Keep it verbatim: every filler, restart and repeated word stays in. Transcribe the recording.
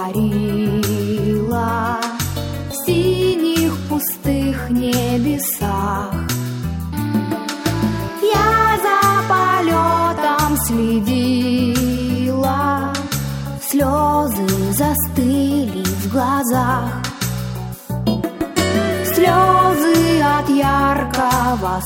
парила в синих пустых небесах. Я за полетом следила, слезы застыли в глазах, слезы от яркого